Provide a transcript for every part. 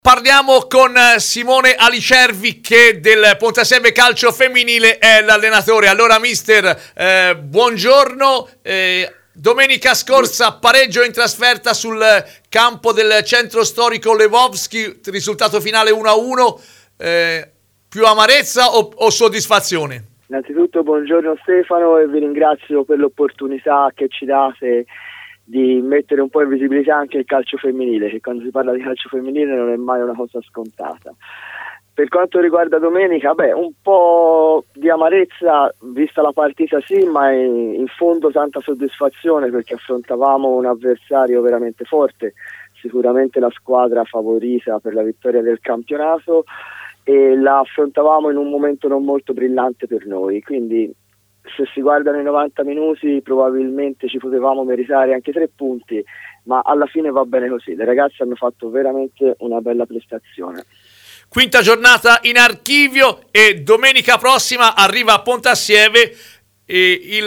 Parliamo con Simone Alicervi che del Pontassieve Calcio Femminile è l'allenatore. Allora mister, buongiorno. Domenica scorsa pareggio in trasferta sul campo del centro storico Lvovskij, risultato finale 1-1. Più amarezza o soddisfazione? Innanzitutto buongiorno Stefano e vi ringrazio per l'opportunità che ci date di mettere un po' in visibilità anche il calcio femminile, che quando si parla di calcio femminile non è mai una cosa scontata. Per quanto riguarda domenica, un po' di amarezza vista la partita sì, ma in fondo tanta soddisfazione perché affrontavamo un avversario veramente forte, sicuramente la squadra favorita per la vittoria del campionato, e la affrontavamo in un momento non molto brillante per noi, quindi se si guardano i 90 minuti probabilmente ci potevamo meritare anche 3 punti, ma alla fine va bene così, le ragazze hanno fatto veramente una bella prestazione. Quinta giornata in archivio e domenica prossima arriva a Pontassieve il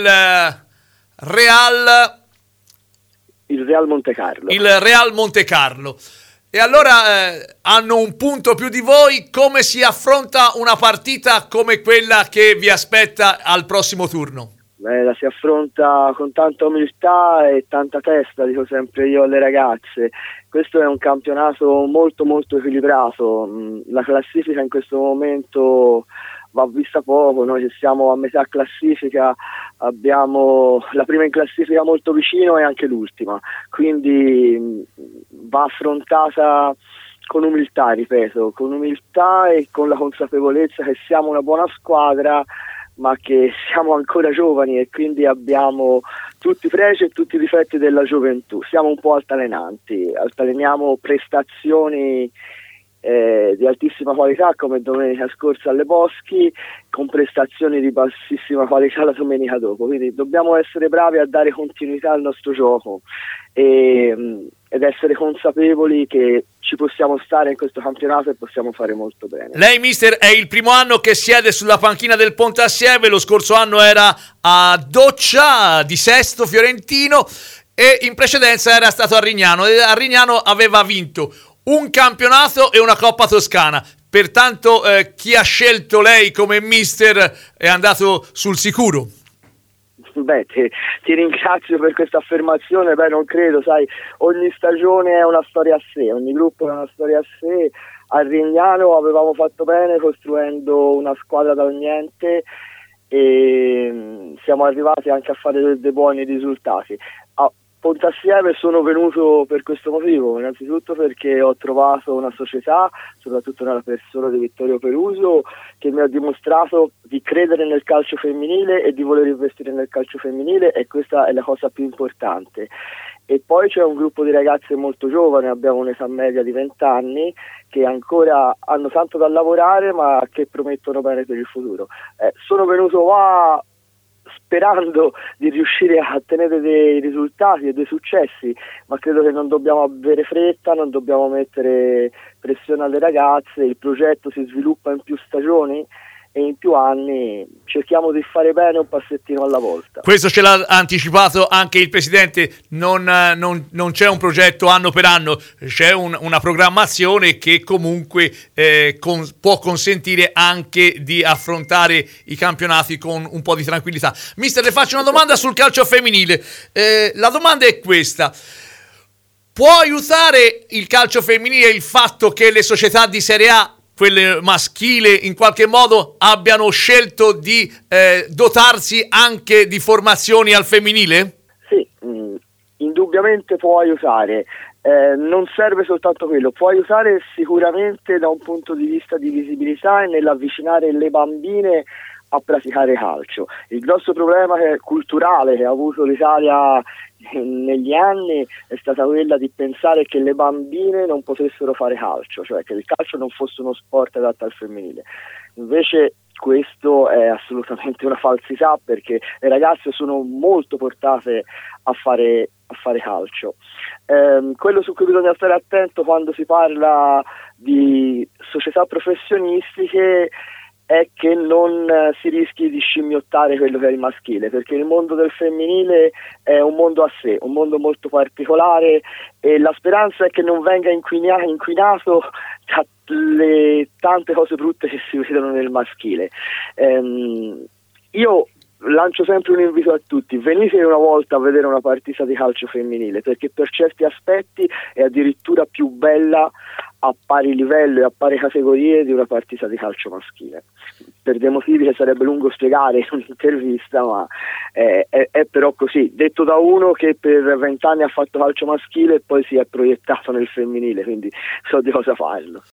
Real Montecarlo. Il Real Montecarlo. E allora hanno un punto più di voi. Come si affronta una partita come quella che vi aspetta al prossimo turno? La si affronta con tanta umiltà e tanta testa, dico sempre io alle ragazze. Questo è un campionato molto molto equilibrato. La classifica in questo momento va vista poco, noi siamo a metà classifica, abbiamo la prima in classifica molto vicino e anche l'ultima, quindi va affrontata con umiltà, ripeto, con umiltà e con la consapevolezza che siamo una buona squadra, ma che siamo ancora giovani e quindi abbiamo tutti i pregi e tutti i difetti della gioventù. Siamo un po' altaleniamo prestazioni di altissima qualità come domenica scorsa alle Boschi, con prestazioni di bassissima qualità la domenica dopo, quindi dobbiamo essere bravi a dare continuità al nostro gioco ed essere consapevoli che ci possiamo stare in questo campionato e possiamo fare molto bene. Lei mister è il primo anno che siede sulla panchina del Pontassieve, lo scorso anno era a Doccia di Sesto Fiorentino e in precedenza era stato a Rignano e a Rignano aveva vinto un campionato e una Coppa Toscana. Pertanto chi ha scelto lei come mister è andato sul sicuro. Ti ringrazio per questa affermazione. Non credo, sai, ogni stagione è una storia a sé, ogni gruppo è una storia a sé. A Rignano avevamo fatto bene costruendo una squadra dal niente e siamo arrivati anche a fare dei buoni risultati. Pontassieve sono venuto per questo motivo, innanzitutto perché ho trovato una società, soprattutto nella persona di Vittorio Peruso, che mi ha dimostrato di credere nel calcio femminile e di voler investire nel calcio femminile, e questa è la cosa più importante. E poi c'è un gruppo di ragazze molto giovani, abbiamo un'età media di 20 anni, che ancora hanno tanto da lavorare ma che promettono bene per il futuro. Sono venuto qua sperando di riuscire a ottenere dei risultati e dei successi, ma credo che non dobbiamo avere fretta, non dobbiamo mettere pressione alle ragazze, il progetto si sviluppa in più stagioni e in più anni cerchiamo di fare bene un passettino alla volta. Questo ce l'ha anticipato anche il presidente, non c'è un progetto anno per anno, c'è una programmazione che comunque può consentire anche di affrontare i campionati con un po' di tranquillità. Mister, le faccio una domanda sul calcio femminile. La domanda è questa: può aiutare il calcio femminile il fatto che le società di Serie A, quelle maschile, in qualche modo abbiano scelto di dotarsi anche di formazioni al femminile? Sì, indubbiamente può aiutare. Non serve soltanto quello, può aiutare sicuramente da un punto di vista di visibilità e nell'avvicinare le bambine a praticare calcio. Il grosso problema culturale che ha avuto l'Italia negli anni è stata quella di pensare che le bambine non potessero fare calcio, cioè che il calcio non fosse uno sport adatto al femminile. Invece questo è assolutamente una falsità, perché le ragazze sono molto portate a fare calcio. Quello su cui bisogna stare attento quando si parla di società professionistiche è che non si rischi di scimmiottare quello che è il maschile, perché il mondo del femminile è un mondo a sé, un mondo molto particolare, e la speranza è che non venga inquinato dalle tante cose brutte che si vedono nel maschile. Io lancio sempre un invito a tutti: venite una volta a vedere una partita di calcio femminile, perché per certi aspetti è addirittura più bella a pari livello e a pari categorie di una partita di calcio maschile, per dei motivi che sarebbe lungo spiegare in un'intervista, ma è però così, detto da uno che per 20 anni ha fatto calcio maschile e poi si è proiettato nel femminile, quindi so di cosa parlo.